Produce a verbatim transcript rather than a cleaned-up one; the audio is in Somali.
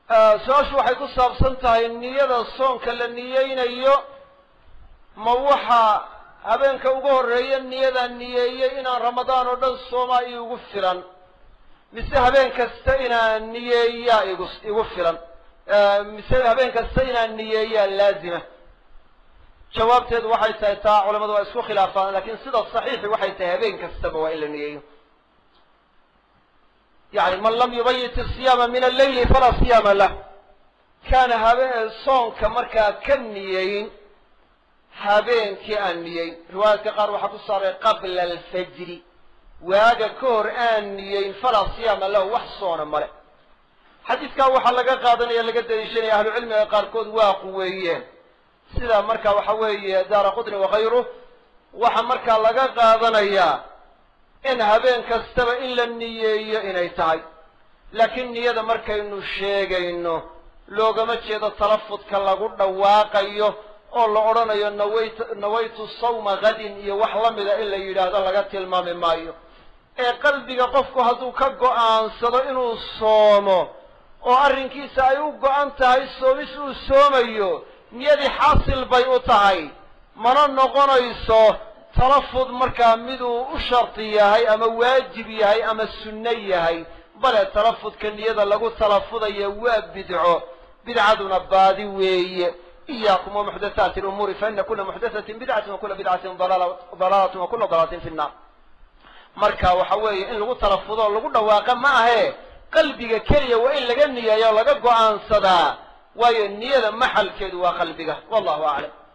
سؤال waxay ku saabsan tahay niyada soonka la niyeynayo ma waxa habeenka ugu horeeya niyada niyeeyay inaan ramadaan oo dhan sooma igu filan mise habeen kasta inaan niyeeyaa igu igu filan mise habeen kasta inaan niyeeyaa laazima jawaabteedu waxay tahay taa culimadu waa isku khilaafaan laakiin sida saxiixi waxay tahay habeen kastaba waa in la niyeeyo يعني من لم يبيت الصيام من الليل فلا صيام له كان هابين صون كمركا كنيين هابين كأنيين رواية قال وحكو صار قبل الفجر وهذا كور آنيين فلا صيام له وحصون ملك حديث كان وحلقا قادنا يلقى ديشيني أهل العلم قال كود واقويين سيدا مركا وحوي دار قدن وغيره وحمركا لقا قادنا إياه إن هبين كستبا إلا النية إنay tahay لكن niyada markaynu sheegayno loogama jeedo talaffudka lagu dhawaaqayo oo la oranayo nawaytu nawaytu sawma gadin iyo wax la mid ah in la yiraahdo laga tilmaami maayo ee qalbiga qofku haduu ka go'aansado inuu soomo oo arrinkiisa ay u go'an tahay soomis uu soomayo niyadii xaasil bay u tahay mana noqonayso تلفظ مركا مدو شرطي هاي اما واجب هاي اما سنية هاي بل تلفظ كنية لغو تلفظ يواب بدعو بدعة بادي وي إياكم ومحدثات الأمور فإن كل محدثة بدعة وكل بدعة ضلالة, ضلالة وكل ضلالة في النار مركا وحوي إن لغو تلفظ لغو دواقا ما هي قلبك كريا وإن لغنية يا لغو عن صدا وإن نية محل كدوا قلبك والله أعلم.